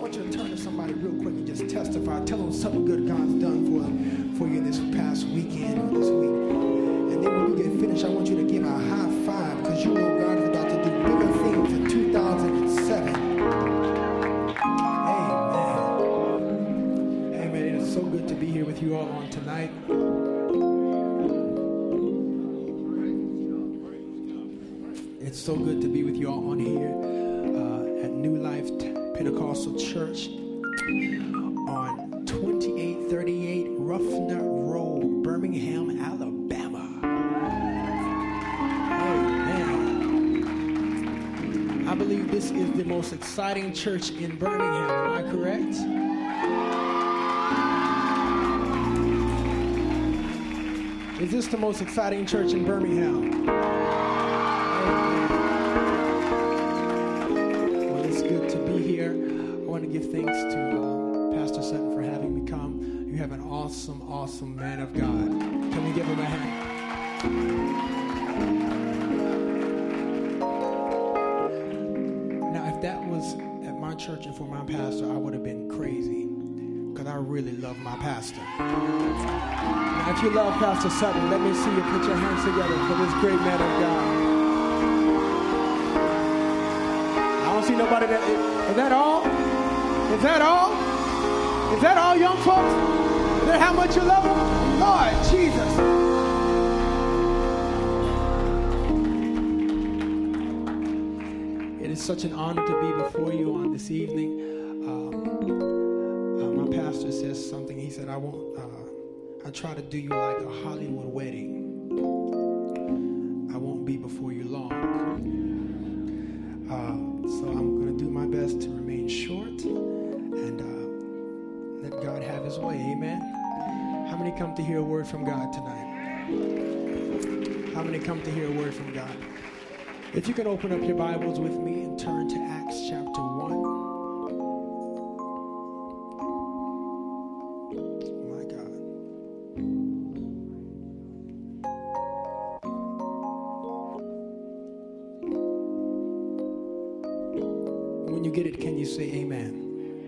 want you to turn to somebody real quick and just testify. Tell them something good God's done for you this past weekend or this week. And then when you get finished, I want you to give a high five because you know God is about to do bigger things in 2007. Amen. Amen. It is so good to be here with you all on tonight. It's so good to be with you all on here at New Life Pentecostal Church on 2838 Ruffner Road, Birmingham, Alabama. Amen. I believe this is the most exciting church in Birmingham. Am I correct? Is this the most exciting church in Birmingham? Give thanks to Pastor Sutton for having me come. You have an awesome, awesome man of God. Can we give him a hand? Now, if that was at my church and for my pastor, I would have been crazy because I really love my pastor. Now, if you love Pastor Sutton, let me see you put your hands together for this great man of God. I don't see nobody that... Is that all? Is that all? Is that all, young folks? Is that how much you love them? Lord Jesus. It is such an honor to be before you on this evening. My pastor says something. He said, I try to do you like a Hollywood wedding. I won't be before you long. So I'm going to do my best to remain short. And let God have his way. Amen. How many come to hear a word from God tonight? How many come to hear a word from God? If you can open up your Bibles with me and turn to Acts chapter 1. My God. When you get it, can you say amen?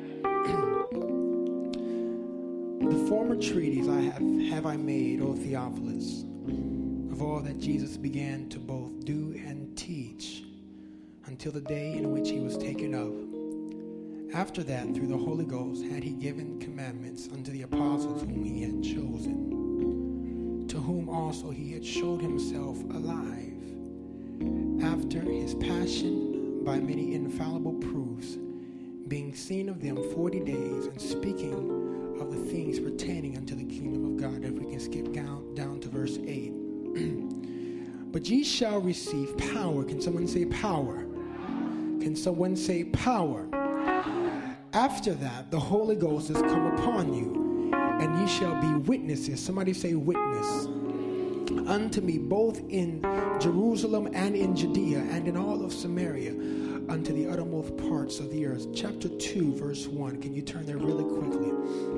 The former treatise have I made, O Theophilus, of all that Jesus began to both do and teach until the day in which he was taken up. After that, through the Holy Ghost, had he given commandments unto the apostles whom he had chosen, to whom also he had showed himself alive, after his passion by many infallible proofs, being seen of them 40 days, and speaking of the things pertaining unto the kingdom of God. If we can skip down to verse 8. But ye shall receive power. Can someone say power? Can someone say power? After that, the Holy Ghost is come upon you, and ye shall be witnesses. Somebody say witness. Unto me, both in Jerusalem and in Judea and in all of Samaria, unto the uttermost parts of the earth. Chapter 2, verse 1. Can you turn there really quickly?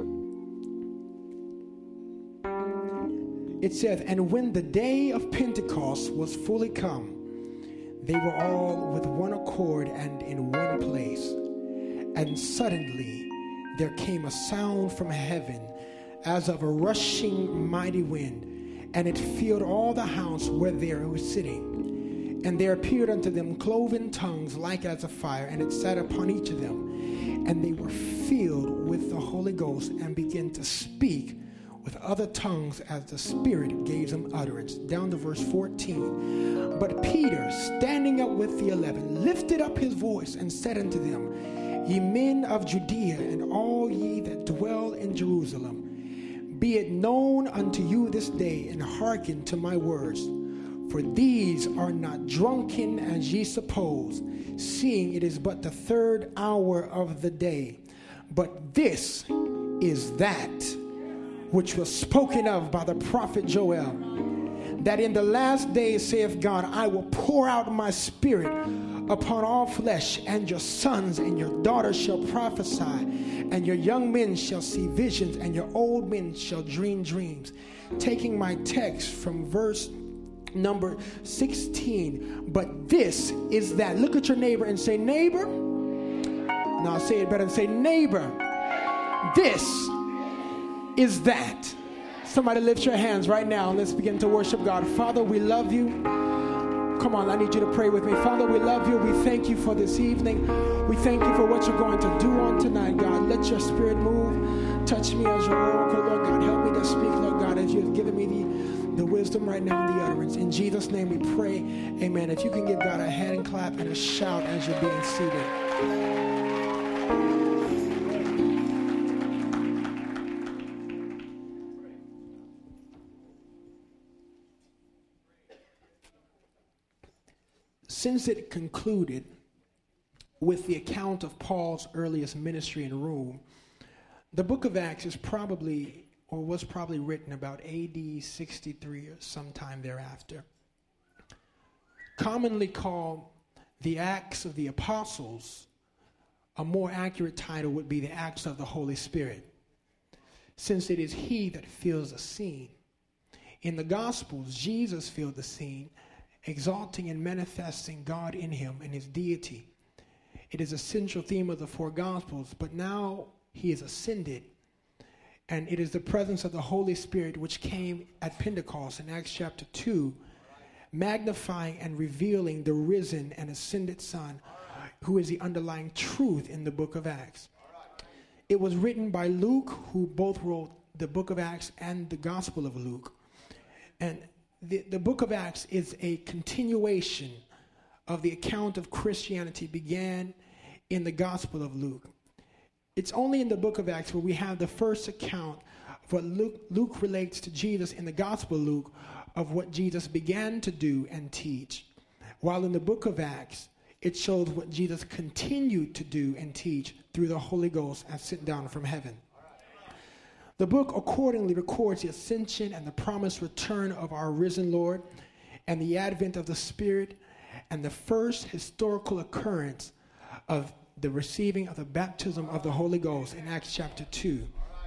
It says, and when the day of Pentecost was fully come, they were all with one accord and in one place. And suddenly there came a sound from heaven as of a rushing mighty wind, and it filled all the house where they were sitting. And there appeared unto them cloven tongues like as a fire, and it sat upon each of them. And they were filled with the Holy Ghost, and began to speak with other tongues as the Spirit gave them utterance. Down to verse 14. But Peter, standing up with the 11, lifted up his voice and said unto them, Ye men of Judea, and all ye that dwell in Jerusalem, be it known unto you this day, and hearken to my words. For these are not drunken as ye suppose, seeing it is but the third hour of the day. But this is that which was spoken of by the prophet Joel, that in the last days, saith God, I will pour out my spirit upon all flesh, and your sons and your daughters shall prophesy, and your young men shall see visions, and your old men shall dream dreams. Taking my text from verse number 16, but this is that. Look at your neighbor and say, neighbor, Now say it better and say, neighbor, this is that. Somebody lift your hands right now and let's begin to worship God. Father, we love you. Come on, I need you to pray with me. Father, we love you. We thank you for this evening. We thank you for what you're going to do on tonight, God. Let your spirit move. Touch me as your oracle, Lord God. Help me to speak, Lord God, as you've given me the wisdom right now and the utterance. In Jesus' name we pray. Amen. If you can give God a hand clap and a shout as you're being seated. Since it concluded with the account of Paul's earliest ministry in Rome, the book of Acts is probably, or was probably written about AD 63 or sometime thereafter. Commonly called the Acts of the Apostles, a more accurate title would be the Acts of the Holy Spirit, since it is he that fills the scene. In the Gospels, Jesus filled the scene, exalting and manifesting God in him and his deity. It is a central theme of the four Gospels, but now he is ascended, and it is the presence of the Holy Spirit which came at Pentecost in Acts chapter 2, magnifying and revealing the risen and ascended Son, who is the underlying truth in the book of Acts. It was written by Luke, who both wrote the book of Acts and the Gospel of Luke. And the book of Acts is a continuation of the account of Christianity began in the Gospel of Luke. It's only in the book of Acts where we have the first account of what Luke relates to Jesus in the Gospel of Luke, of what Jesus began to do and teach. While in the book of Acts, it shows what Jesus continued to do and teach through the Holy Ghost as sent down from heaven. The book accordingly records the ascension and the promised return of our risen Lord and the advent of the Spirit and the first historical occurrence of the receiving of the baptism of the Holy Ghost in Acts chapter 2.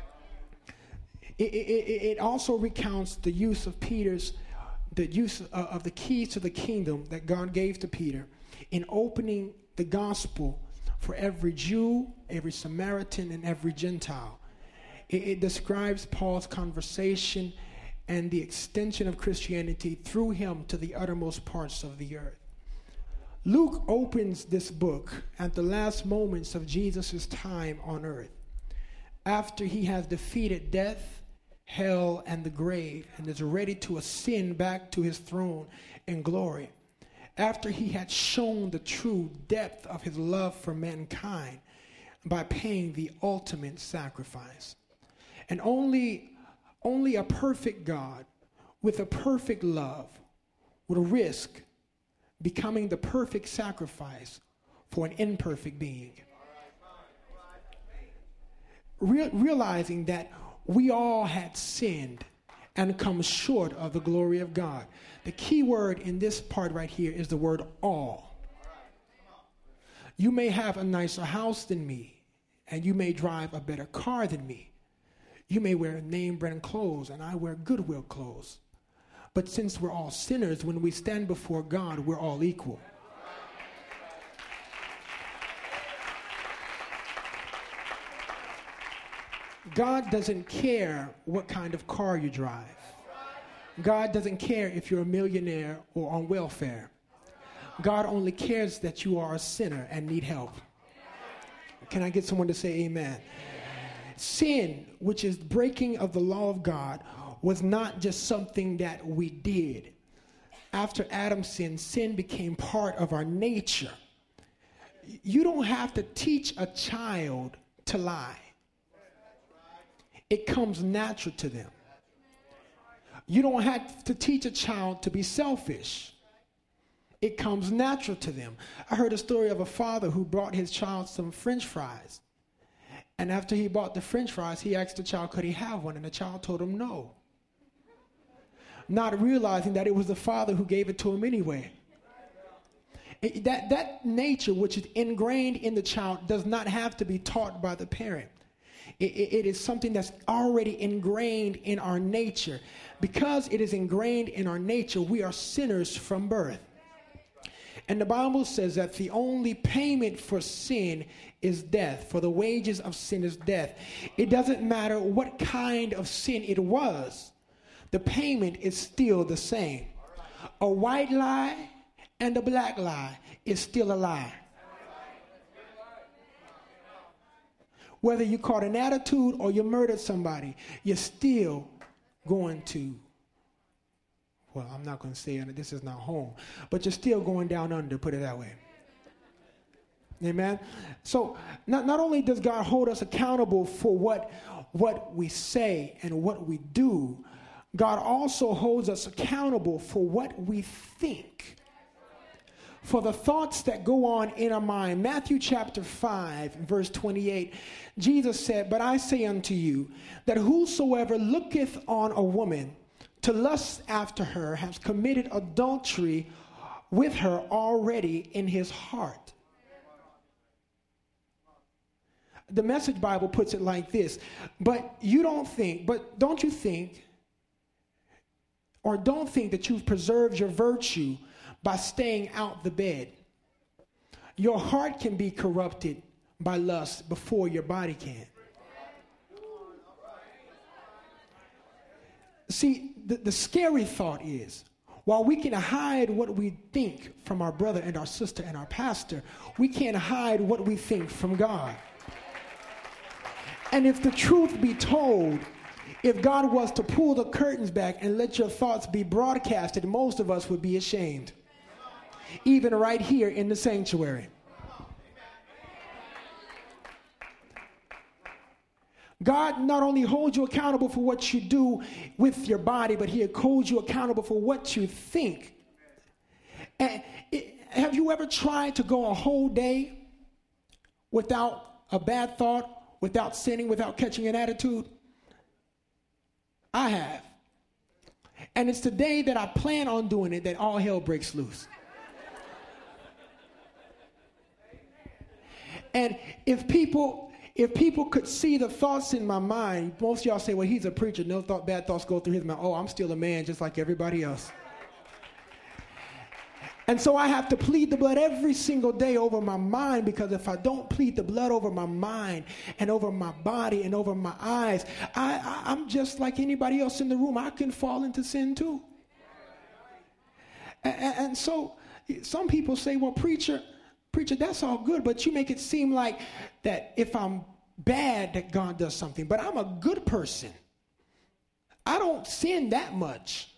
It also recounts the use of the use of the keys to the kingdom that God gave to Peter in opening the gospel for every Jew, every Samaritan, and every Gentile. It describes Paul's conversation and the extension of Christianity through him to the uttermost parts of the earth. Luke opens this book at the last moments of Jesus' time on earth, after he has defeated death, hell, and the grave, and is ready to ascend back to his throne in glory, after he had shown the true depth of his love for mankind by paying the ultimate sacrifice. And only a perfect God with a perfect love would risk becoming the perfect sacrifice for an imperfect being. Realizing that we all had sinned and come short of the glory of God. The key word in this part right here is the word all. You may have a nicer house than me, and you may drive a better car than me. You may wear name brand clothes, and I wear Goodwill clothes. But since we're all sinners, when we stand before God, we're all equal. God doesn't care what kind of car you drive. God doesn't care if you're a millionaire or on welfare. God only cares that you are a sinner and need help. Can I get someone to say amen? Sin, which is breaking of the law of God, was not just something that we did. After Adam sinned, sin became part of our nature. You don't have to teach a child to lie. It comes natural to them. You don't have to teach a child to be selfish. It comes natural to them. I heard a story of a father who brought his child some French fries. And after he bought the French fries, he asked the child, could he have one? And the child told him no. Not realizing that it was the father who gave it to him anyway. That nature, which is ingrained in the child, does not have to be taught by the parent. It is something that's already ingrained in our nature. Because it is ingrained in our nature, we are sinners from birth. And the Bible says that the only payment for sin is death. For the wages of sin is death. It doesn't matter what kind of sin it was. The payment is still the same. A white lie and a black lie is still a lie. Whether you caught an attitude or you murdered somebody, you're still going to, well, I'm not going to say it, this is not home, but you're still going down under, put it that way. Amen? So not only does God hold us accountable for what we say and what we do, God also holds us accountable for what we think. For the thoughts that go on in our mind. Matthew chapter 5, verse 28, Jesus said, "But I say unto you, that whosoever looketh on a woman to lust after her has committed adultery with her already in his heart." The Message Bible puts it like this, don't you think, or don't think that you've preserved your virtue by staying out the bed. Your heart can be corrupted by lust before your body can. See, the scary thought is, while we can hide what we think from our brother and our sister and our pastor, we can't hide what we think from God. And if the truth be told, if God was to pull the curtains back and let your thoughts be broadcasted, most of us would be ashamed. Even right here in the sanctuary. God not only holds you accountable for what you do with your body, but he holds you accountable for what you think. And have you ever tried to go a whole day without a bad thought, without sinning, without catching an attitude? I have. And it's the day that I plan on doing it that all hell breaks loose. And if people could see the thoughts in my mind, most of y'all say, well, he's a preacher. No bad thoughts go through his mind. Oh, I'm still a man just like everybody else. And so I have to plead the blood every single day over my mind, because if I don't plead the blood over my mind and over my body and over my eyes, I'm just like anybody else in the room. I can fall into sin too. And so some people say, well, preacher, that's all good, but you make it seem like that if I'm bad that God does something. But I'm a good person. I don't sin that much.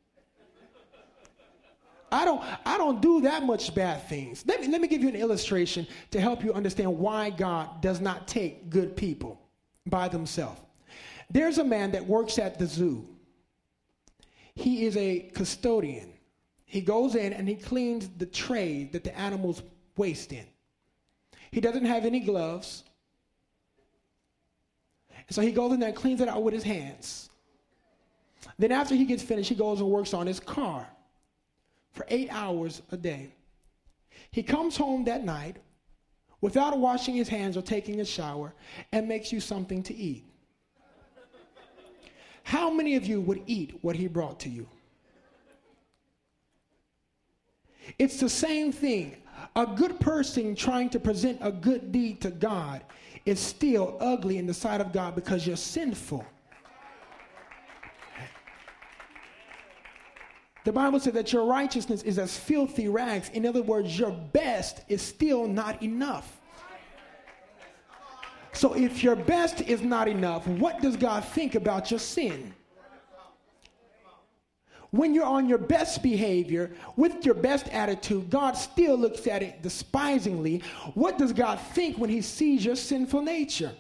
I don't do that much bad things. Let me give you an illustration to help you understand why God does not take good people by themselves. There's a man that works at the zoo. He is a custodian. He goes in and he cleans the tray that the animals waste in. He doesn't have any gloves. So he goes in there and cleans it out with his hands. Then after he gets finished, he goes and works on his car for 8 hours a day. He comes home that night without washing his hands or taking a shower and makes you something to eat. How many of you would eat what he brought to you? It's the same thing. A good person trying to present a good deed to God is still ugly in the sight of God because you're sinful. The Bible says that your righteousness is as filthy rags. In other words, your best is still not enough. So if your best is not enough, what does God think about your sin? When you're on your best behavior, with your best attitude, God still looks at it despisingly. What does God think when he sees your sinful nature?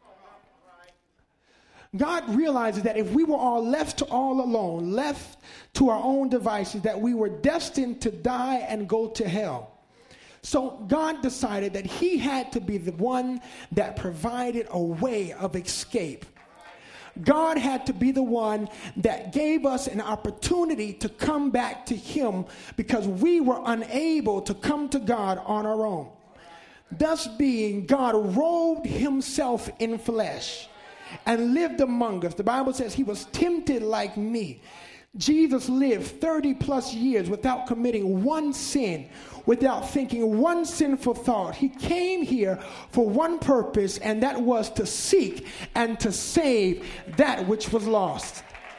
God realizes that if we were all left all alone, left to our own devices, that we were destined to die and go to hell. So God decided that he had to be the one that provided a way of escape. God had to be the one that gave us an opportunity to come back to him because we were unable to come to God on our own. Thus being, God robed himself in flesh and lived among us. The Bible says he was tempted like me, Jesus lived 30 plus years without committing one sin, without thinking one sinful thought. He came here for one purpose, and that was to seek and to save that which was lost.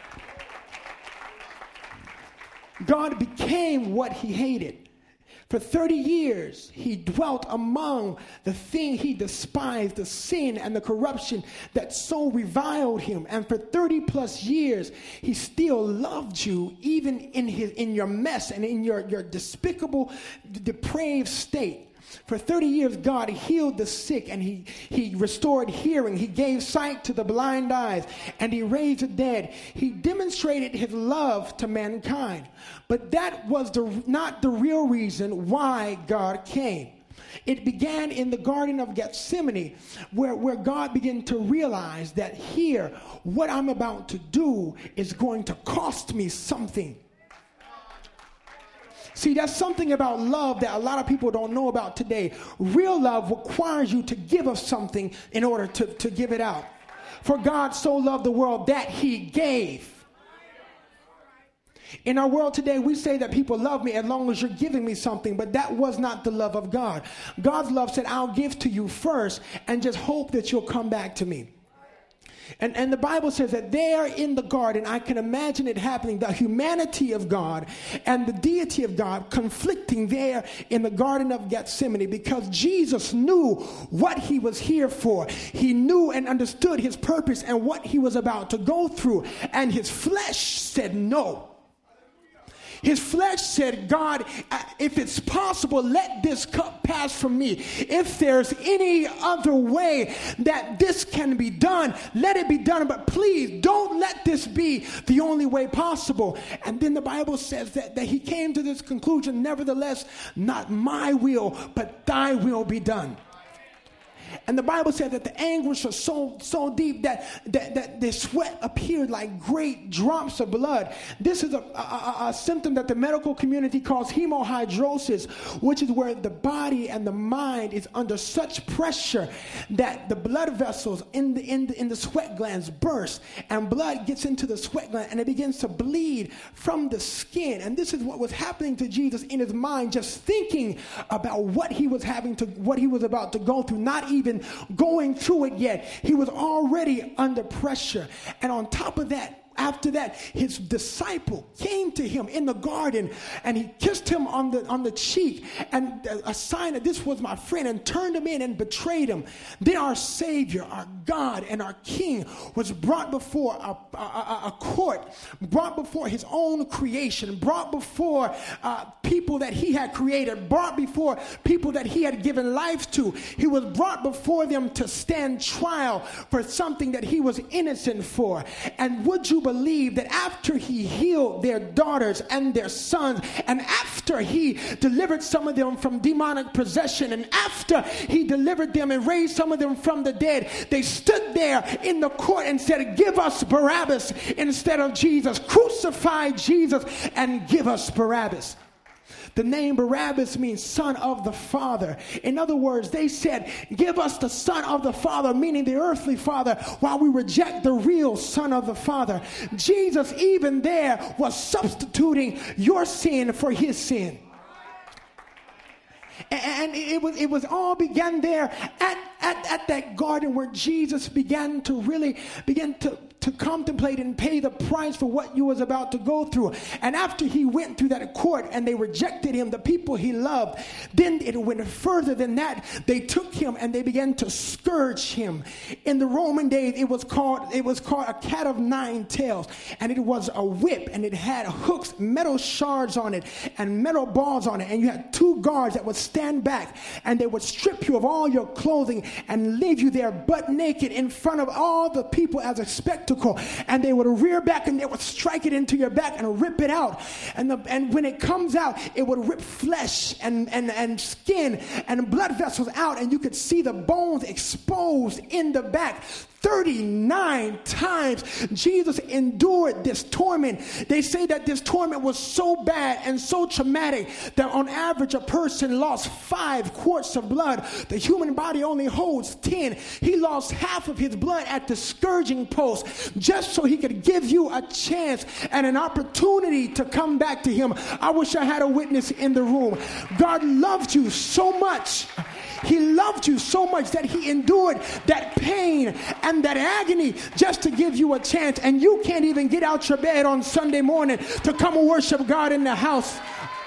God became what he hated. For 30 years, he dwelt among the thing he despised, the sin and the corruption that so reviled him. And for 30 plus years, he still loved you, even in your mess and in your despicable, depraved state. For 30 years, God healed the sick, and he restored hearing. He gave sight to the blind eyes, and he raised the dead. He demonstrated his love to mankind. But that was not the real reason why God came. It began in the Garden of Gethsemane, where God began to realize that here, what I'm about to do is going to cost me something. See, that's something about love that a lot of people don't know about today. Real love requires you to give us something in order to give it out. For God so loved the world that he gave. In our world today, we say that people love me as long as you're giving me something, but that was not the love of God. God's love said, I'll give to you first and just hope that you'll come back to me. And the Bible says that there in the garden, I can imagine it happening, the humanity of God and the deity of God conflicting there in the Garden of Gethsemane, because Jesus knew what he was here for. He knew and understood his purpose and what he was about to go through. And his flesh said no. His flesh said, God, if it's possible, let this cup pass from me. If there's any other way that this can be done, let it be done. But please don't let this be the only way possible. And then the Bible says that he came to this conclusion, nevertheless, not my will, but thy will be done. And the Bible said that the anguish was so deep that the sweat appeared like great drops of blood. This is a symptom that the medical community calls hemohydrosis, which is where the body and the mind is under such pressure that the blood vessels in the sweat glands burst, and blood gets into the sweat gland and it begins to bleed from the skin. And this is what was happening to Jesus in his mind, just thinking about what he was about to go through, not even going through it yet. He was already under pressure. And on top of that, after that, his disciple came to him in the garden and he kissed him on the cheek, and a sign that this was my friend, and turned him in and betrayed him. Then our Savior, our God, and our King was brought before a court, brought before his own creation, brought before people that he had created, brought before people that he had given life to. He was brought before them to stand trial for something that he was innocent for. And would you believe that after he healed their daughters and their sons, and after he delivered some of them from demonic possession, and after he delivered them and raised some of them from the dead, they stood there in the court and said, give us Barabbas instead of Jesus. Crucify Jesus and give us Barabbas. The name Barabbas means son of the Father. In other words, they said, give us the son of the Father, meaning the earthly father, while we reject the real son of the Father. Jesus, even there, was substituting your sin for his sin. And it was all began there at that garden, where Jesus began to contemplate and pay the price for what you was about to go through. And after he went through that court and they rejected him, the people he loved, then it went further than that. They took him and they began to scourge him. In the Roman days, it was called a cat of nine tails, and it was a whip, and it had hooks, metal shards on it, and metal balls on it. And you had two guards that would stand back, and they would strip you of all your clothing and leave you there butt naked in front of all the people as a spectacle. And they would rear back and they would strike it into your back and rip it out. And when it comes out, it would rip flesh and skin and blood vessels out, and you could see the bones exposed in the back. 39 times Jesus endured this torment. They say that this torment was so bad and so traumatic that on average a person lost 5 quarts of blood. The human body only holds 10. He lost half of his blood at the scourging post just so he could give you a chance and an opportunity to come back to him. I wish I had a witness in the room. God loved you so much. He loved you so much that he endured that pain and that agony just to give you a chance. And you can't even get out your bed on Sunday morning to come and worship God in the house.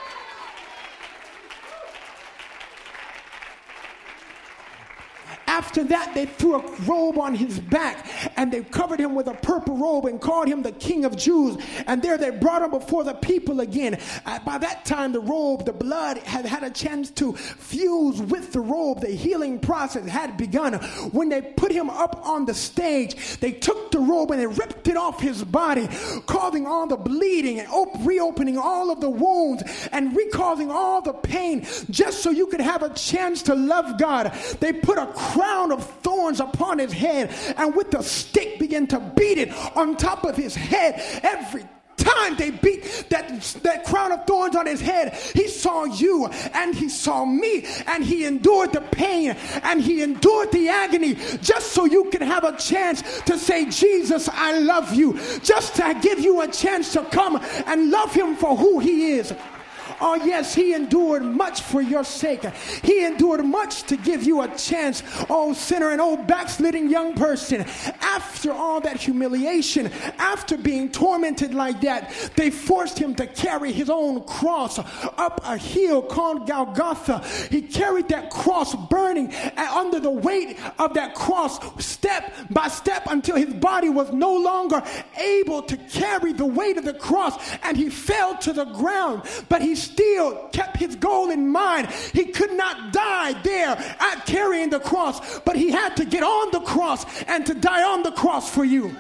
After that, they threw a robe on his back and they covered him with a purple robe and called him the King of Jews. And there they brought him before the people again. By that time, the robe, the blood had had a chance to fuse with the robe. The healing process had begun. When they put him up on the stage, they took the robe and they ripped it off his body, causing all the bleeding and reopening all of the wounds and causing all the pain just so you could have a chance to love God. They put a crown of thorns upon his head and with the stick began to beat it on top of his head. Every time they beat that crown of thorns on his head, he saw you and he saw me, and he endured the pain and he endured the agony just so you can have a chance to say, Jesus, I love you, just to give you a chance to come and love him for who he is. Oh yes, he endured much for your sake. He endured much to give you a chance, oh sinner and oh backsliding young person. After all that humiliation, after being tormented like that, they forced him to carry his own cross up a hill called Golgotha. He carried that cross burning, and under the weight of that cross, step by step, until his body was no longer able to carry the weight of the cross, and he fell to the ground. But he still kept his goal in mind. He could not die there at carrying the cross, but he had to get on the cross and to die on the cross for you.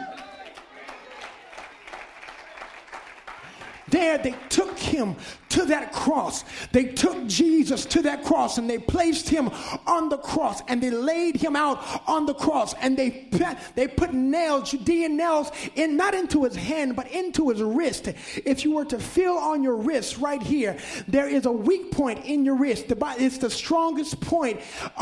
There they took him to that cross. They took Jesus to that cross and they placed him on the cross and they laid him out on the cross, and they put nails, Judean nails, not into his hand but into his wrist. If you were to feel on your wrist right here, there is a weak point in your wrist. It's the strongest point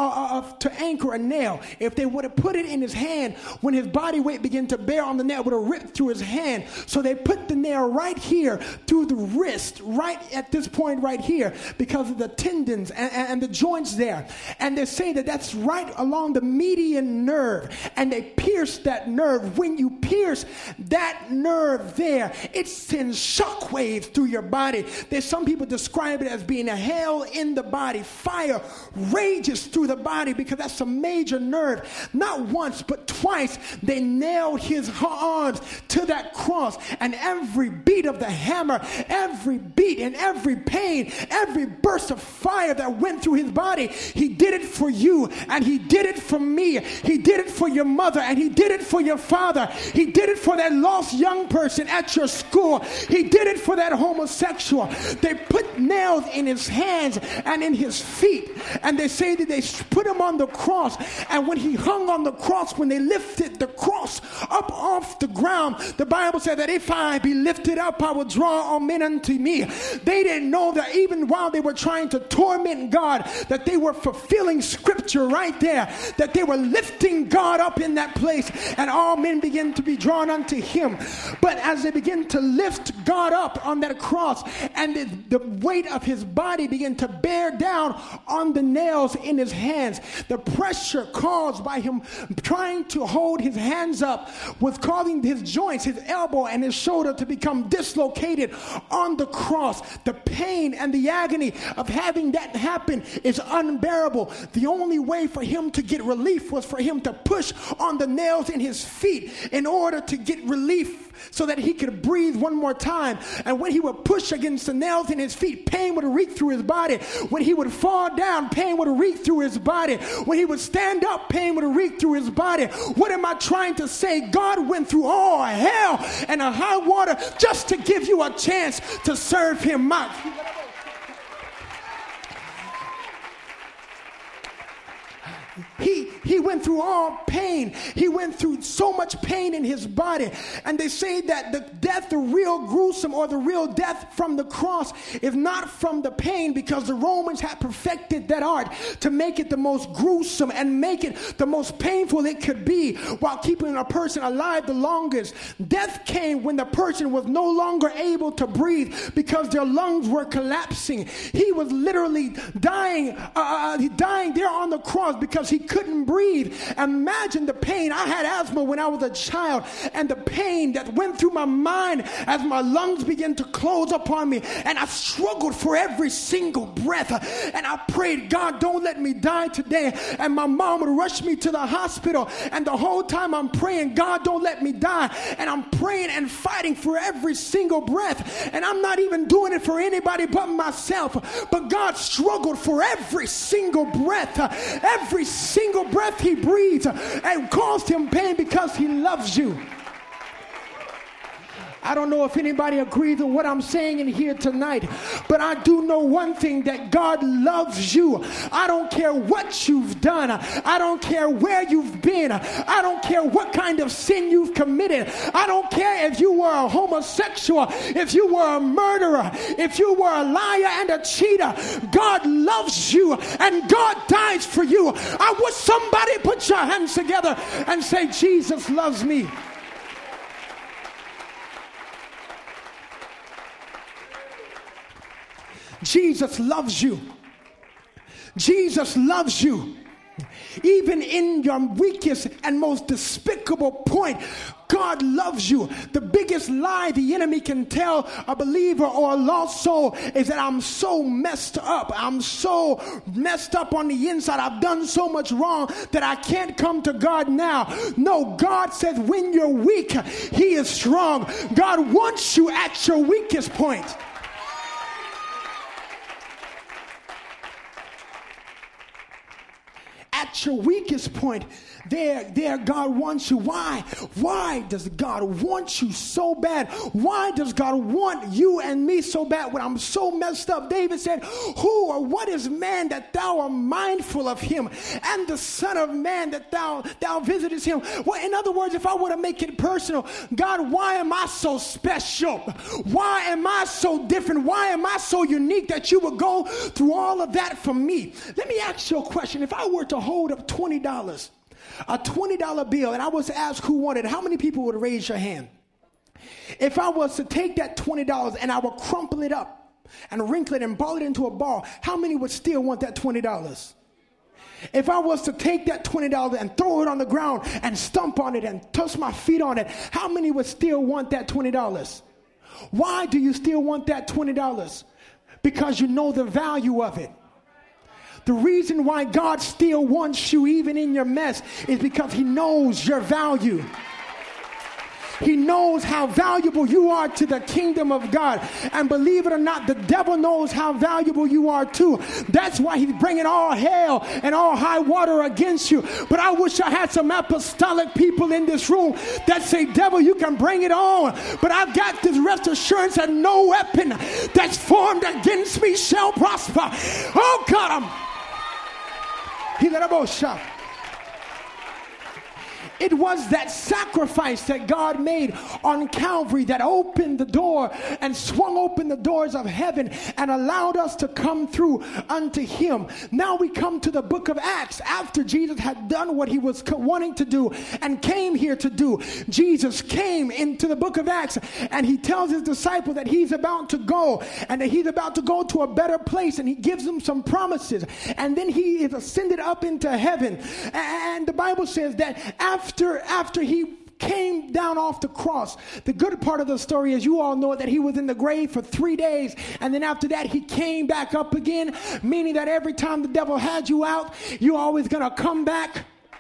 to anchor a nail. If they would have put it in his hand, when his body weight began to bear on the nail, it would have ripped through his hand. So they put the nail right here through the wrist, right at this point right here, because of the tendons and the joints there. And they say that that's right along the median nerve, and they pierce that nerve. When you pierce that nerve there, it sends shockwaves through your body. There's some people describe it as being a hell in the body. Fire rages through the body because that's a major nerve. Not once but twice they nailed his arms to that cross, and every beat of the hammer, every beat and every pain, every burst of fire that went through his body, he did it for you, and he did it for me. He did it for your mother, and he did it for your father. He did it for that lost young person at your school. He did it for that homosexual. They put nails in his hands and in his feet, and they say that they put him on the cross, and when he hung on the cross, when they lifted the cross up off the ground, the Bible said that if I be lifted up, I will draw all men unto me. They didn't know that even while they were trying to torment God, that they were fulfilling scripture right there, that they were lifting God up in that place, and all men began to be drawn unto him. But as they began to lift God up on that cross, and the weight of his body began to bear down on the nails in his hands, the pressure caused by him trying to hold his hands up was causing his joints, his elbow and his shoulder, to become dislocated on the cross. The pain and the agony of having that happen is unbearable. The only way for him to get relief was for him to push on the nails in his feet in order to get relief, so that he could breathe one more time. And when he would push against the nails in his feet, pain would reek through his body. When he would fall down, pain would reek through his body. When he would stand up, pain would reek through his body. What am I trying to say? God went through all hell and a high water just to give you a chance to serve him. He went through all pain. He went through so much pain in his body. And they say that the death, the real gruesome or the real death from the cross is not from the pain, because the Romans had perfected that art to make it the most gruesome and make it the most painful it could be while keeping a person alive the longest. Death came when the person was no longer able to breathe because their lungs were collapsing. He was literally dying there on the cross because he couldn't breathe. Imagine the pain. I had asthma when I was a child, and the pain that went through my mind as my lungs began to close upon me, and I struggled for every single breath, and I prayed, God, don't let me die today. And my mom would rush me to the hospital, and the whole time I'm praying, God, don't let me die. And I'm praying and fighting for every single breath, and I'm not even doing it for anybody but myself. But God struggled for every single breath. Every single breath he breathes, and caused him pain because he loves you. I don't know if anybody agrees with what I'm saying in here tonight, but I do know one thing, that God loves you. I don't care what you've done. I don't care where you've been. I don't care what kind of sin you've committed. I don't care if you were a homosexual, if you were a murderer, if you were a liar and a cheater. God loves you, and God dies for you. I wish somebody put your hands together and say, Jesus loves me. Jesus loves you. Jesus loves you. Even in your weakest and most despicable point, God loves you. The biggest lie the enemy can tell a believer or a lost soul is that I'm so messed up. I'm so messed up on the inside. I've done so much wrong that I can't come to God now. No, God says when you're weak, he is strong. God wants you at your weakest point. At your weakest point, there God wants you. Why? Why does God want you so bad? Why does God want you and me so bad when I'm so messed up? David said, who or what is man that thou art mindful of him, and the son of man that thou visitest him? Well, in other words, if I were to make it personal, God, why am I so special? Why am I so different? Why am I so unique that you would go through all of that for me? Let me ask you a question. If I were to hold up $20, a $20 bill, and I was asked who wanted it, how many people would raise your hand? If I was to take that $20 and I would crumple it up and wrinkle it and ball it into a ball, how many would still want that $20? If I was to take that $20 and throw it on the ground and stomp on it and toss my feet on it, how many would still want that $20? Why do you still want that $20? Because you know the value of it. The reason why God still wants you even in your mess is because he knows your value. He knows how valuable you are to the kingdom of God. And believe it or not, the devil knows how valuable you are too. That's why he's bringing all hell and all high water against you. But I wish I had some apostolic people in this room that say, devil, you can bring it on, but I've got this rest assurance that no weapon that's formed against me shall prosper. Oh God, it was that sacrifice that God made on Calvary that opened the door and swung open the doors of heaven and allowed us to come through unto him. Now we come to the book of Acts after Jesus had done what he was wanting to do and came here to do. Jesus came into the book of Acts and he tells his disciples that he's about to go and that he's about to go to a better place, and he gives them some promises, and then he is ascended up into heaven. And the Bible says that after he came down off the cross, the good part of the story is, you all know that he was in the grave for 3 days, and then after that he came back up again, meaning that every time the devil had you out, you're always gonna come back.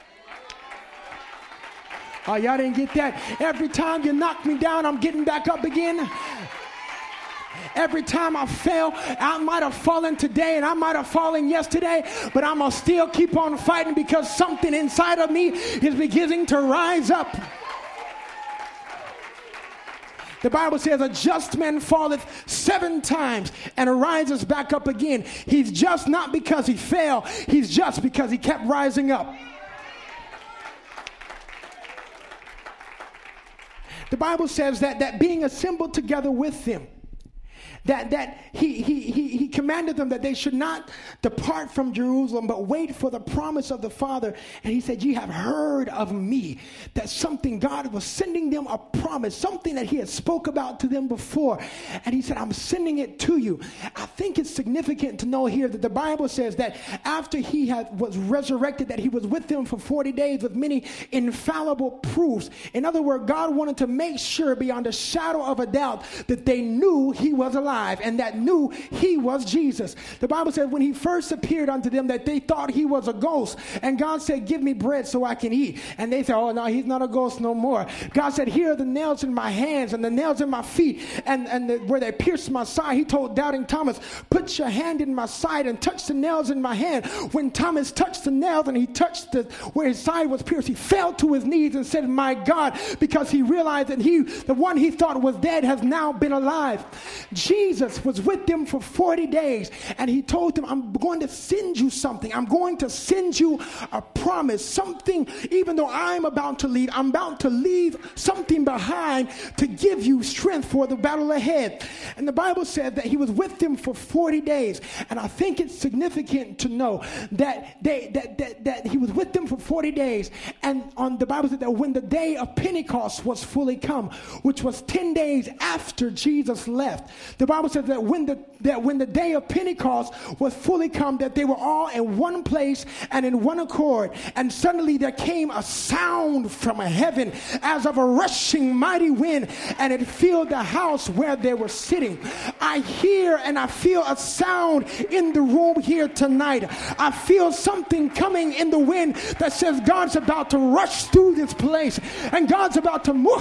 Oh, y'all didn't get that? Every time you knock me down, I'm getting back up again. Every time I fail, I might have fallen today and I might have fallen yesterday, but I'm going to still keep on fighting because something inside of me is beginning to rise up. The Bible says a just man falleth 7 times and arises back up again. He's just not because he fell. He's just because he kept rising up. The Bible says that being assembled together with them, that he commanded them that they should not depart from Jerusalem, but wait for the promise of the Father. And he said, ye have heard of me. That something, God was sending them a promise, something that he had spoke about to them before. And he said, I'm sending it to you. I think it's significant to know here that the Bible says that after he was resurrected, that he was with them for 40 days with many infallible proofs. In other words, God wanted to make sure beyond a shadow of a doubt that they knew he was alive, and that knew he was Jesus. The Bible says when he first appeared unto them that they thought he was a ghost, and God said, give me bread so I can eat. And they said, oh no, he's not a ghost no more. God said, here are the nails in my hands and the nails in my feet, and where they pierced my side. He told doubting Thomas, put your hand in my side and touch the nails in my hand. When Thomas touched the nails and he touched where his side was pierced, he fell to his knees and said, my God, because he realized that the one he thought was dead has now been alive. Jesus was with them for 40 days, and he told them, I'm going to send you something. I'm going to send you a promise, something. Even though I'm about to leave, I'm about to leave something behind to give you strength for the battle ahead. And the Bible said that he was with them for 40 days. And I think it's significant to know that that he was with them for 40 days. And on the Bible said that when the day of Pentecost was fully come, which was 10 days after Jesus left, the Bible says that when the day of Pentecost was fully come, that they were all in one place and in one accord. And suddenly there came a sound from heaven as of a rushing mighty wind, and it filled the house where they were sitting. I hear and I feel a sound in the room here tonight. I feel something coming in the wind that says God's about to rush through this place, and God's about to move.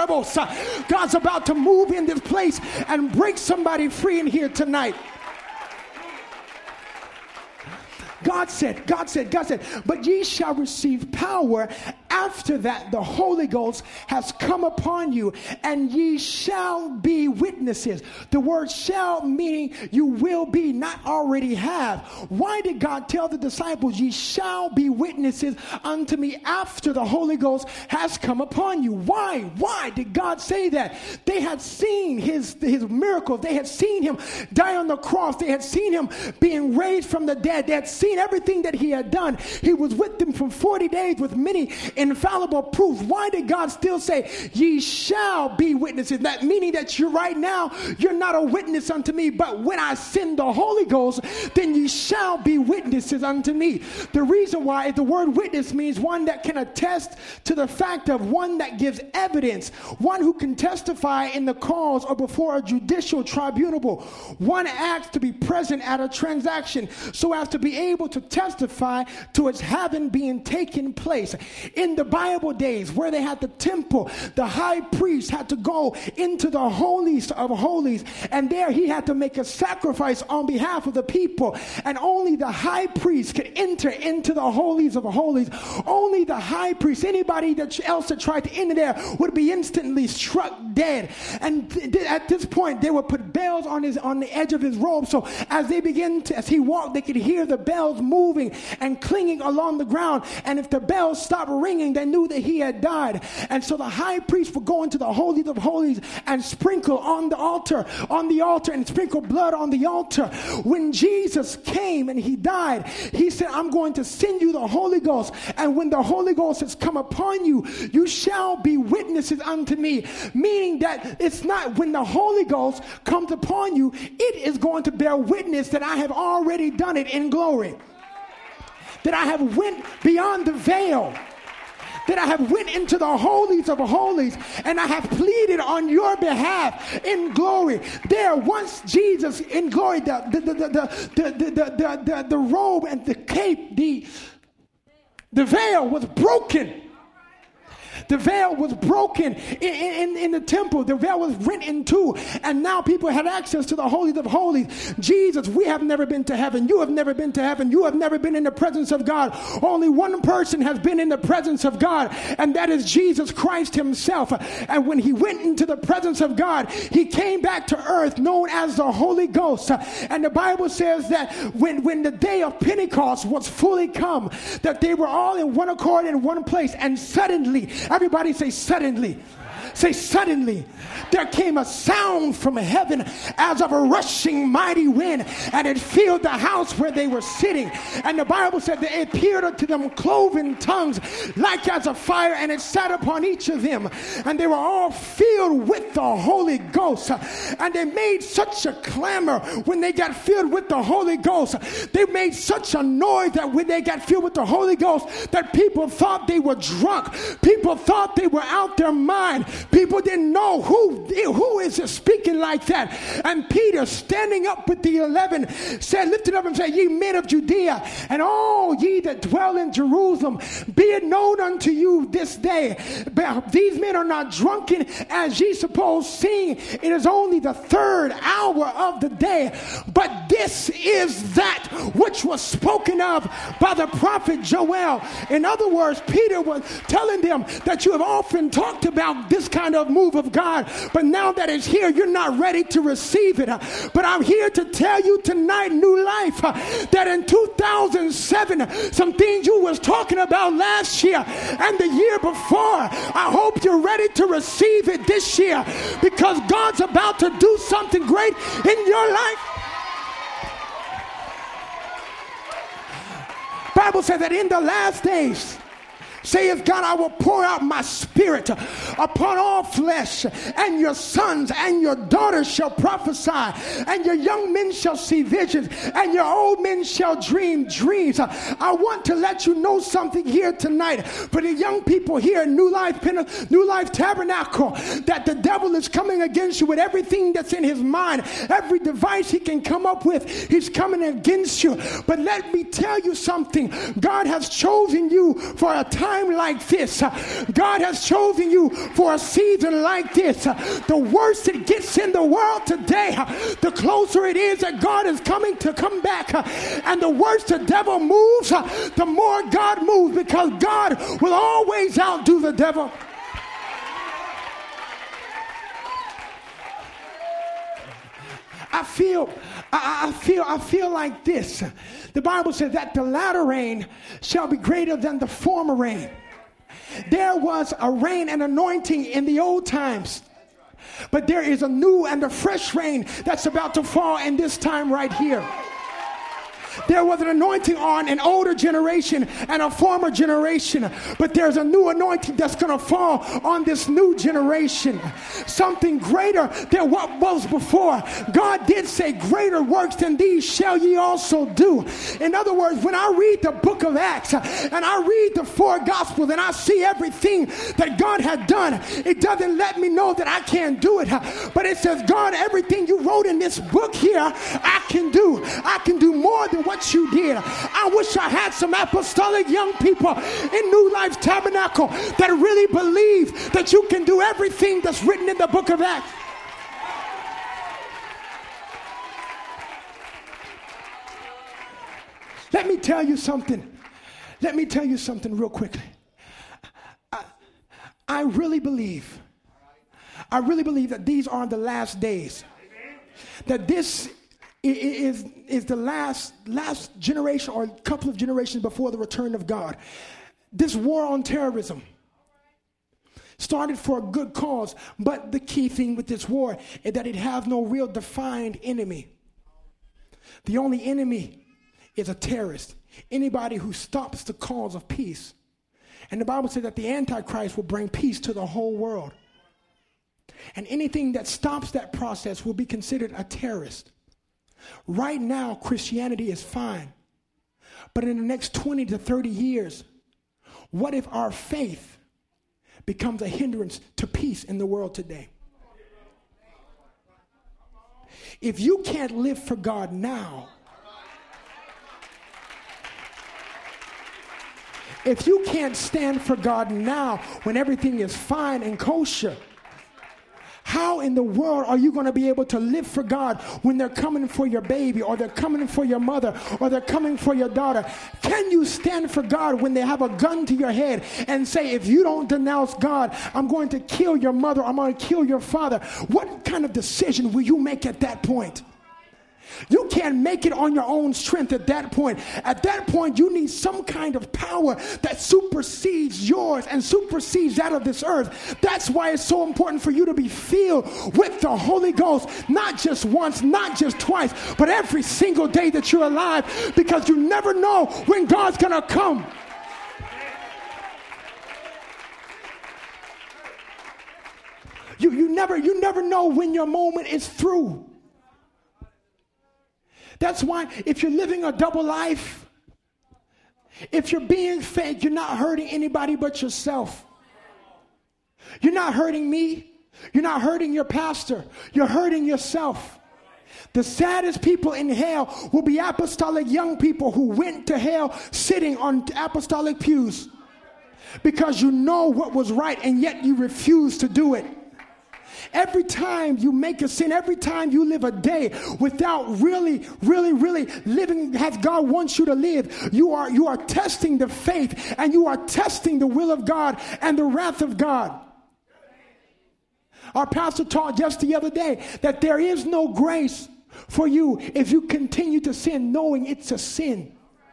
God's about to move in this place and break somebody free in here tonight. God said, but ye shall receive power after that the Holy Ghost has come upon you, and ye shall be witnesses. The word shall meaning you will be, not already have. Why did God tell the disciples, ye shall be witnesses unto me after the Holy Ghost has come upon you? Why did God say that? They had seen his miracles. They had seen him die on the cross. They had seen him being raised from the dead. They had seen everything that he had done. He was with them for 40 days with many infallible proofs. Why did God still say, ye shall be witnesses? That meaning that you're right now, you're not a witness unto me, but when I send the Holy Ghost, then ye shall be witnesses unto me. The reason why the word witness means one that can attest to the fact of, one that gives evidence, one who can testify in the cause or before a judicial tribunal, one acts to be present at a transaction so as to be able to testify to its having been taken place. In the Bible days where they had the temple, the high priest had to go into the holies of holies, and there he had to make a sacrifice on behalf of the people, and only the high priest could enter into the holies of holies. Only the high priest. Anybody else that tried to enter there would be instantly struck dead. And at this point they would put bells on the edge of his robe, so as he walked, they could hear the bells moving and clinging along the ground, and if the bells stopped ringing, they knew that he had died. And so the high priest would go into the holies of holies and sprinkle on the altar and sprinkle blood on the altar. When Jesus came and he died, he said, I'm going to send you the Holy Ghost, and when the Holy Ghost has come upon you, you shall be witnesses unto me. Meaning that it's not when the Holy Ghost comes upon you, it is going to bear witness that I have already done it in glory, that I have went beyond the veil, that I have went into the holies of holies, and I have pleaded on your behalf in glory. There, once Jesus in glory, the robe and the cape, the veil was broken. The veil was broken in the temple. The veil was rent in two, and now people had access to the holies of holies. Jesus, we have never been to heaven. You have never been to heaven. You have never been in the presence of God. Only one person has been in the presence of God, and that is Jesus Christ himself. And when he went into the presence of God, he came back to earth known as the Holy Ghost. And the Bible says that when the day of Pentecost was fully come, that they were all in one accord in one place, and suddenly, everybody say suddenly. Say suddenly, there came a sound from heaven as of a rushing mighty wind, and it filled the house where they were sitting. And the Bible said that it appeared unto them cloven tongues like as a fire, and it sat upon each of them. And they were all filled with the Holy Ghost. And they made such a clamor when they got filled with the Holy Ghost. They made such a noise that when they got filled with the Holy Ghost, that people thought they were drunk. People thought they were out their mind. People didn't know who is speaking like that. And Peter, standing up with the 11, said, lifted up and said, ye men of Judea, and all ye that dwell in Jerusalem, be it known unto you this day, these men are not drunken as ye suppose, seeing it is only the third hour of the day. But this is that which was spoken of by the prophet Joel. In other words, Peter was telling them that you have often talked about this kind of move of God, but now that it's here, you're not ready to receive it. But I'm here to tell you tonight, New Life, that in 2007, some things you was talking about last year and the year before, I hope you're ready to receive it this year, because God's about to do something great in your life. Bible says that in the last days, saith God, I will pour out my spirit upon all flesh, and your sons and your daughters shall prophesy, and your young men shall see visions, and your old men shall dream dreams. I want to let you know something here tonight for the young people here in New Life Tabernacle, that the devil is coming against you with everything that's in his mind. Every device he can come up with, he's coming against you. But let me tell you something. God has chosen you for a time like this. God has chosen you for a season like this. The worse it gets in the world today, the closer it is that God is coming to come back. And the worse the devil moves, the more God moves, because God will always outdo the devil. I feel like this. The Bible says that the latter rain shall be greater than the former rain. There was a rain and anointing in the old times, but there is a new and a fresh rain that's about to fall in this time right here. There was an anointing on an older generation and a former generation, but there's a new anointing that's going to fall on this new generation. Something greater than what was before. God did say, greater works than these shall ye also do. In other words, when I read the book of Acts and I read the four gospels and I see everything that God had done, it doesn't let me know that I can't do it. But it says, God, everything you wrote in this book here, I can do. I can do more than what you did. I wish I had some apostolic young people in New Life Tabernacle that really believe that you can do everything that's written in the book of Acts. Let me tell you something. Let me tell you something real quickly. I really believe that these are the last days. That this is the last generation or a couple of generations before the return of God. This war on terrorism started for a good cause, but the key thing with this war is that it has no real defined enemy. The only enemy is a terrorist, anybody who stops the cause of peace. And the Bible says that the Antichrist will bring peace to the whole world. And anything that stops that process will be considered a terrorist. Right now, Christianity is fine. But in the next 20 to 30 years, what if our faith becomes a hindrance to peace in the world today? If you can't live for God now, If you can't stand for God now when everything is fine and kosher, how in the world are you going to be able to live for God when they're coming for your baby, or they're coming for your mother, or they're coming for your daughter? Can you stand for God when they have a gun to your head and say, if you don't denounce God, I'm going to kill your mother, I'm going to kill your father? What kind of decision will you make at that point? You can't make it on your own strength at that point. At that point, you need some kind of power that supersedes yours and supersedes that of this earth. That's why it's so important for you to be filled with the Holy Ghost, not just once, not just twice, but every single day that you're alive, because you never know when God's going to come. You never know when your moment is through. That's why if you're living a double life, if you're being fake, you're not hurting anybody but yourself. You're not hurting me. You're not hurting your pastor. You're hurting yourself. The saddest people in hell will be apostolic young people who went to hell sitting on apostolic pews because you know what was right and yet you refuse to do it. Every time you make a sin, every time you live a day without really living as God wants you to live, you are testing the faith, and you are testing the will of God and the wrath of God. Our pastor taught just the other day that there is no grace for you if you continue to sin knowing it's a sin.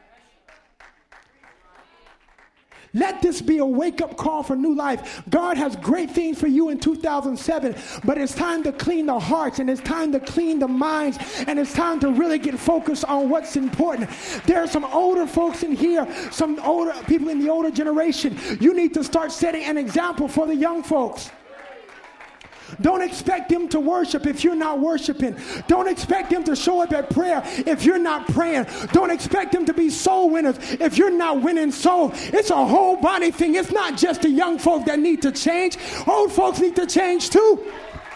Let this be a wake-up call for new life. God has great things for you in 2007, but it's time to clean the hearts, and it's time to clean the minds, and it's time to really get focused on what's important. There are some older folks in here, some older people in the older generation. You need to start setting an example for the young folks. Don't expect them to worship if you're not worshiping. Don't expect them to show up at prayer if you're not praying. Don't expect them to be soul winners if you're not winning souls. It's a whole body thing. It's not just the young folk that need to change. Old folks need to change too.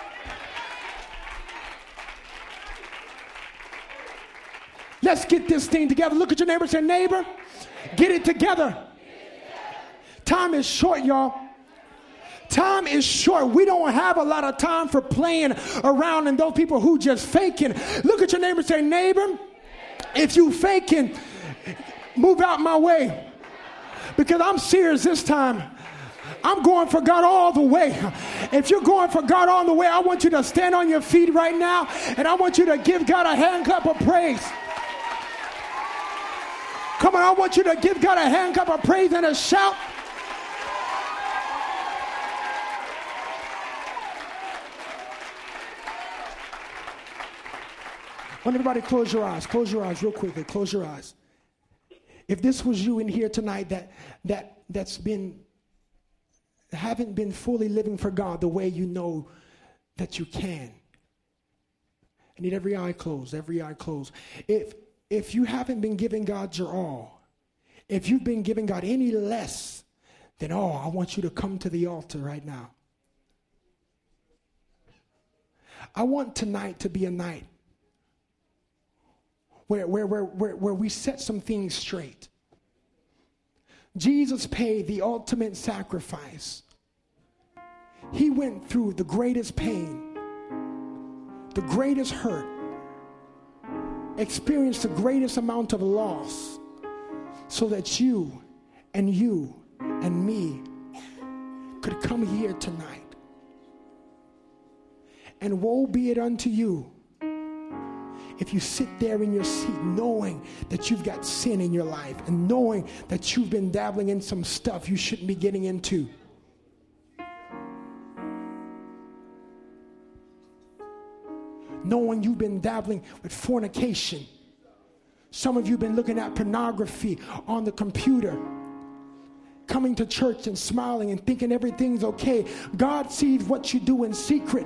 Let's get this thing together. Look at your neighbor and say, neighbor, get it together. Time is short, y'all. Time is short. We don't have a lot of time for playing around and those people who just faking. Look at your neighbor and say, neighbor, if you faking, move out my way. Because I'm serious this time. I'm going for God all the way. If you're going for God all the way, I want you to stand on your feet right now, and I want you to give God a hand clap of praise. Come on, I want you to give God a hand clap of praise and a shout. I want everybody to close your eyes. Close your eyes real quickly. Close your eyes. If this was you in here tonight haven't been fully living for God the way you know that you can. I need every eye closed, every eye closed. If you haven't been giving God your all, if you've been giving God any less than all, I want you to come to the altar right now. I want tonight to be a night where we set some things straight. Jesus paid the ultimate sacrifice. He went through the greatest pain, the greatest hurt, experienced the greatest amount of loss, so that you and me could come here tonight. And woe be it unto you if you sit there in your seat knowing that you've got sin in your life and knowing that you've been dabbling in some stuff you shouldn't be getting into. Knowing you've been dabbling with fornication. Some of you have been looking at pornography on the computer, coming to church and smiling and thinking everything's okay. God sees what you do in secret.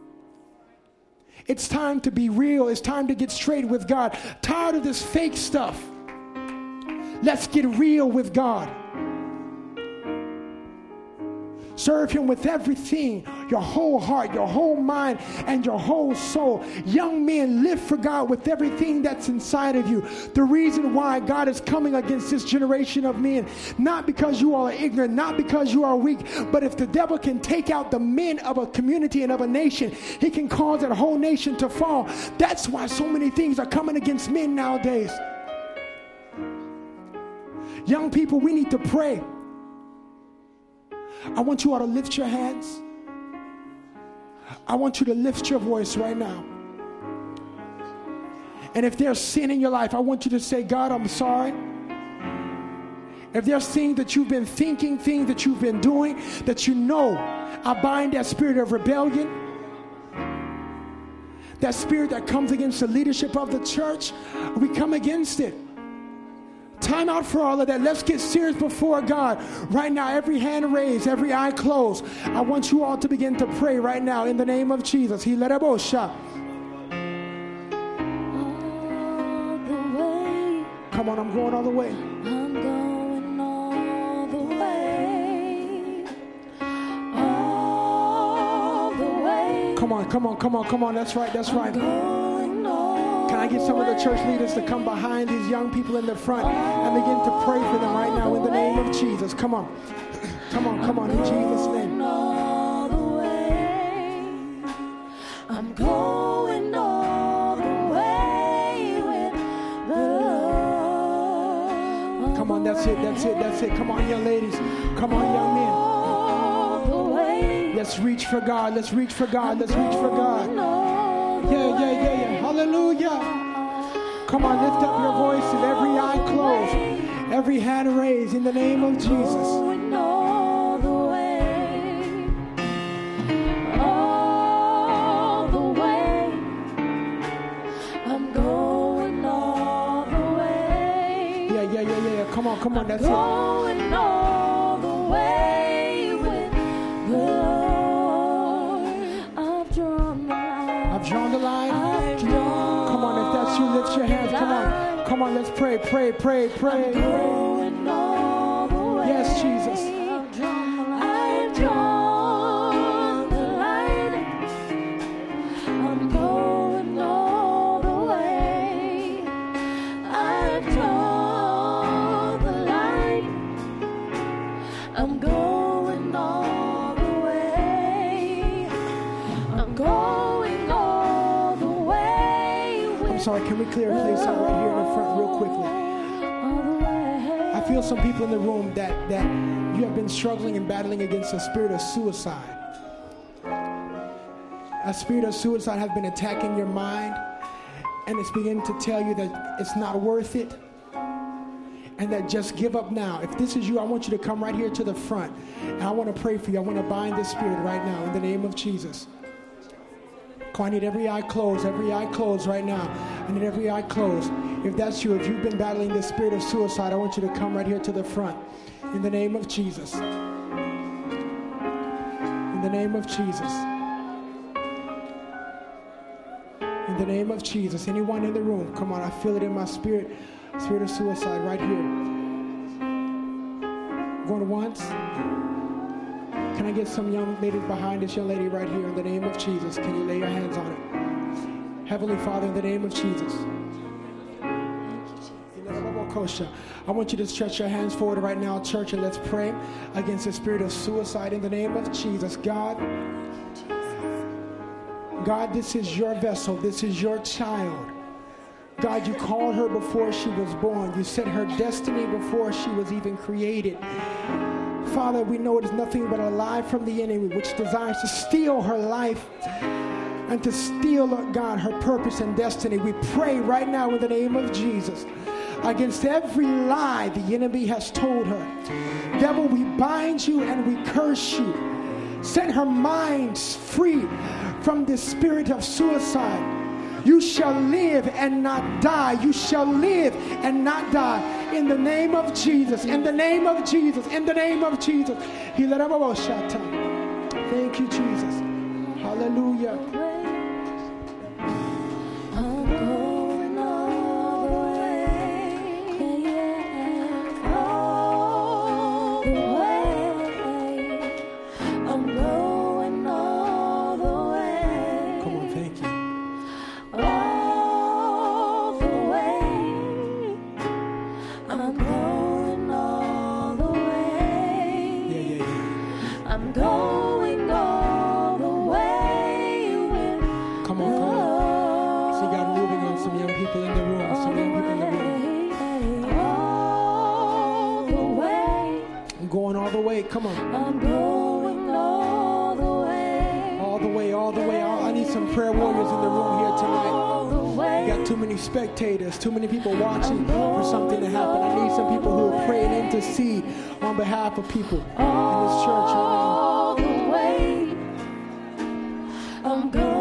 It's time to be real. It's time to get straight with God. Tired of this fake stuff. Let's get real with God. Serve him with everything, your whole heart, your whole mind, and your whole soul. Young men, live for God with everything that's inside of you. The reason why God is coming against this generation of men, not because you are ignorant, not because you are weak, but if the devil can take out the men of a community and of a nation, he can cause that whole nation to fall. That's why so many things are coming against men nowadays. Young people, we need to pray. I want you all to lift your hands. I want you to lift your voice right now. And if there's sin in your life, I want you to say, God, I'm sorry. If there's things that you've been thinking, things that you've been doing, that you know, I bind that spirit of rebellion, that spirit that comes against the leadership of the church. We come against it. Time out for all of that. Let's get serious before God. Right now, every hand raised, every eye closed. I want you all to begin to pray right now in the name of Jesus. Come on, I'm going all the way. I'm going all the way. All the way. Come on. That's right. Can I get some of the church leaders to come behind these young people in the front and begin to pray for them right now in the name of Jesus? Come on, in Jesus' name. All the way. I'm going all the way with the Lord. Come on, that's it. Come on, young ladies. Come on, young men. All the way. Let's reach for God. Yeah. Hallelujah. Come on, lift up your voice and every eye closed, every hand raised in the name of Jesus. Going all the way. All the way. I'm going all the way. Yeah. Come on, that's it. Going all the way with the Lord. I've drawn the line. Come on, if that's you, lift your hands. Come on, let's pray. Going all the way. Yes, Jesus. I've drawn the line. I'm going all the way. I've drawn the line. I'm going all the way. I'm going all the way. I'm sorry, can we clear a place out right here in the front real quickly? I feel some people in the room that you have been struggling and battling against a spirit of suicide. A spirit of suicide has been attacking your mind, and it's beginning to tell you that it's not worth it, and that just give up now. If this is you, I want you to come right here to the front, and I want to pray for you. I want to bind this spirit right now in the name of Jesus. I need every eye closed right now. I need every eye closed. If that's you, if you've been battling the spirit of suicide, I want you to come right here to the front. In the name of Jesus. In the name of Jesus. In the name of Jesus. Anyone in the room, come on, I feel it in my spirit. Spirit of suicide right here. Going once. Can I get some young ladies behind this young lady right here in the name of Jesus? Can you lay your hands on it? Heavenly Father, in the name of Jesus. I want you to stretch your hands forward right now, church, and let's pray against the spirit of suicide in the name of Jesus. God, this is your vessel. This is your child. God, you called her before she was born. You set her destiny before she was even created. Father, we know it is nothing but a lie from the enemy which desires to steal her life and to steal, God, her purpose and destiny. We pray right now in the name of Jesus against every lie the enemy has told her. Devil, we bind you and we curse you. Set her mind free from the spirit of suicide. You shall live and not die. You shall live and not die. In the name of Jesus. In the name of Jesus. In the name of Jesus. Thank you, Jesus. Hallelujah. I'm going all the way. All the way. going all the way with Come on, come on. See God moving on some young people in the room. Some young people in the room. all the way. I'm going all the way. Come on. I'm going all the way. All the way, all the way. I need some prayer warriors in the room here tonight. All the way. We got too many spectators, too many people watching for something to happen. I need some people who are praying and intercede on behalf of people in this church right now. All the way. I'm going